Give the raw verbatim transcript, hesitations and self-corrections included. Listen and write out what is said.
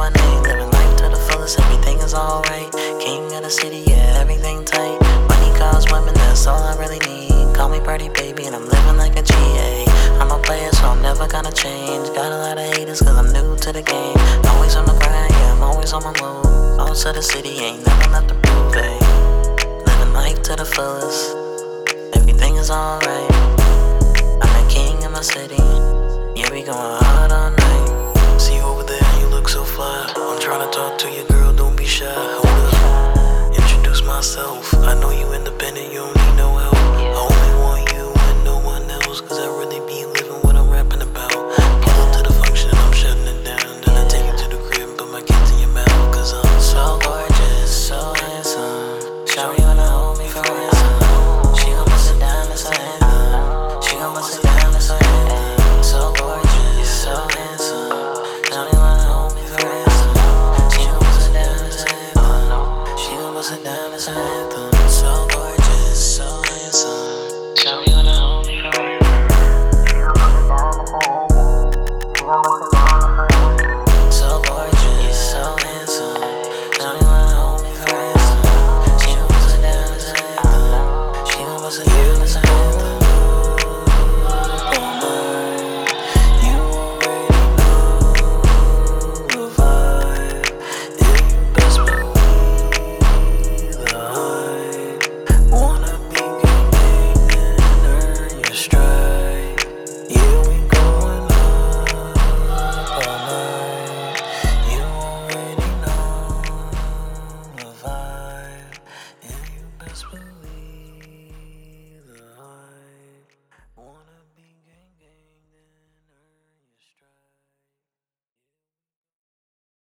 my name, living life to the fullest, everything is alright. King of the city, yeah, everything tight. Money, cars, women, that's all I really need. Call me Birdie, baby, and I'm living like a G A. I'm a player, so I'm never gonna change. Got a lot of haters, cause I'm new to the game. Always on the grind, yeah, I'm always on my move. All to the city, ain't never left to prove, eh. Living life to the fullest, everything is alright. I'm the king of my city, yeah, we going hard on